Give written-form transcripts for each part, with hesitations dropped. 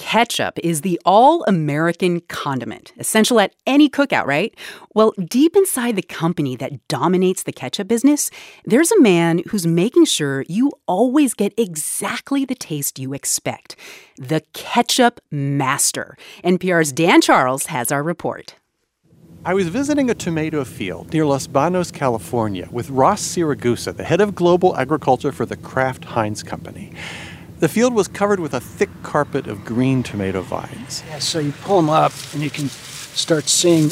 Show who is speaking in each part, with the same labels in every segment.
Speaker 1: Ketchup is the all-American condiment, essential at any cookout, right? Well, deep inside the company that dominates the ketchup business, there's a man who's making sure you always get exactly the taste you expect. The Ketchup Master. NPR's Dan Charles has our report.
Speaker 2: I was visiting a tomato field near Los Banos, California, with Ross Siragusa, the head of global agriculture for the Kraft Heinz Company. The field was covered with a thick carpet of green tomato vines.
Speaker 3: Yeah, so you pull them up and you can start seeing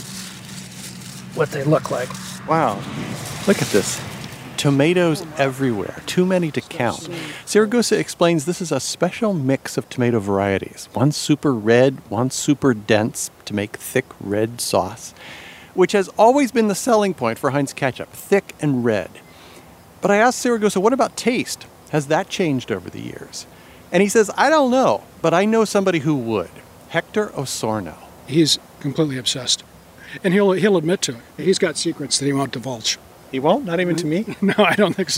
Speaker 3: what they look like.
Speaker 2: Wow, look at this. Tomatoes everywhere, too many to count. Siragusa explains this is a special mix of tomato varieties. One super red, one super dense to make thick red sauce, which has always been the selling point for Heinz ketchup, thick and red. But I asked Siragusa, what about taste? Has that changed over the years? And he says, I don't know, but I know somebody who would. Hector Osorno.
Speaker 3: He's completely obsessed. And he'll admit to it. He's got secrets that he won't divulge.
Speaker 2: He won't? Not even to me?
Speaker 3: No, I don't think so.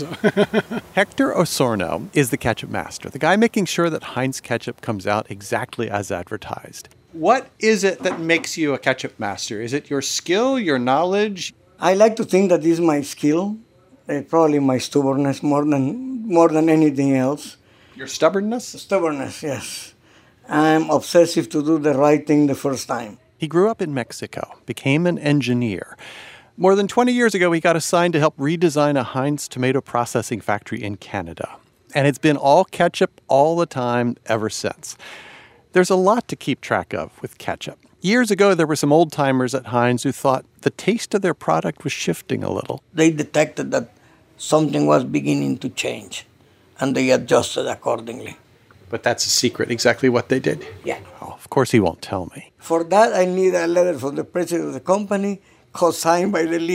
Speaker 2: Hector Osorno is the ketchup master, the guy making sure that Heinz ketchup comes out exactly as advertised. What is it that makes you a ketchup master? Is it your skill, your knowledge?
Speaker 4: I like to think that this is my skill, probably my stubbornness more than anything else.
Speaker 2: Your stubbornness?
Speaker 4: Stubbornness, yes. I'm obsessive to do the right thing the first time.
Speaker 2: He grew up in Mexico, became an engineer. More than 20 years ago, he got assigned to help redesign a Heinz tomato processing factory in Canada. And it's been all ketchup all the time ever since. There's a lot to keep track of with ketchup. Years ago, there were some old-timers at Heinz who thought the taste of their product was shifting a little.
Speaker 4: They detected that something was beginning to change, and they adjusted accordingly.
Speaker 2: But that's a secret, exactly what they did?
Speaker 4: Yeah.
Speaker 2: Oh, of course he won't tell me.
Speaker 4: For that, I need a letter from the president of the company, co-signed by the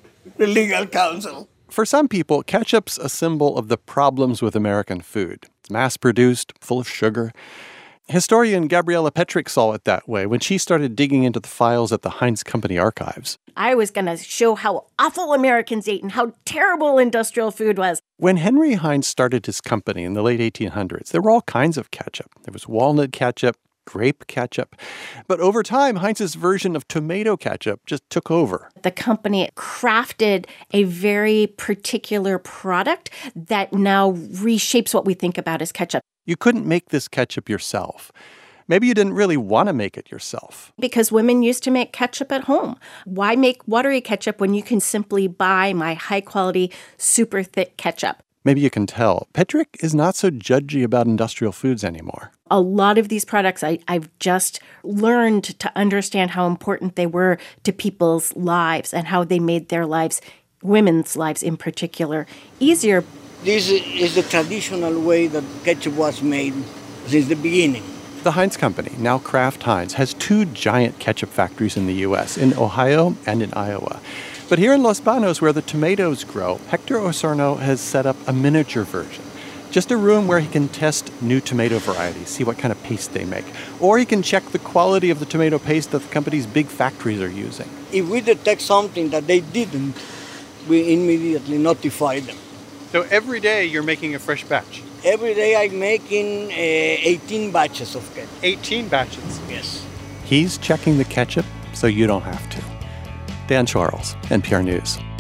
Speaker 4: legal counsel.
Speaker 2: For some people, ketchup's a symbol of the problems with American food. It's mass-produced, full of sugar. Historian Gabriella Petrick saw it that way when she started digging into the files at the Heinz Company archives.
Speaker 5: I was going to show how awful Americans ate and how terrible industrial food was.
Speaker 2: When Henry Heinz started his company in the late 1800s, there were all kinds of ketchup. There was walnut ketchup, grape ketchup. But over time, Heinz's version of tomato ketchup just took over.
Speaker 5: The company crafted a very particular product that now reshapes what we think about as ketchup.
Speaker 2: You couldn't make this ketchup yourself. Maybe you didn't really want to make it yourself.
Speaker 5: Because women used to make ketchup at home. Why make watery ketchup when you can simply buy my high-quality, super thick ketchup?
Speaker 2: Maybe you can tell. Petrick is not so judgy about industrial foods anymore.
Speaker 5: A lot of these products, I've just learned to understand how important they were to people's lives and how they made their lives, women's lives in particular, easier.
Speaker 4: This is the traditional way that ketchup was made since the beginning.
Speaker 2: The Heinz Company, now Kraft Heinz, has 2 giant ketchup factories in the U.S., in Ohio and in Iowa. But here in Los Banos, where the tomatoes grow, Hector Osorno has set up a miniature version. Just a room where he can test new tomato varieties, see what kind of paste they make. Or he can check the quality of the tomato paste that the company's big factories are using.
Speaker 4: If we detect something that they didn't, we immediately notify them.
Speaker 2: So every day you're making a fresh batch?
Speaker 4: Every day I'm making 18 batches of ketchup.
Speaker 2: 18 batches?
Speaker 4: Yes.
Speaker 2: He's checking the ketchup so you don't have to. Dan Charles, NPR News.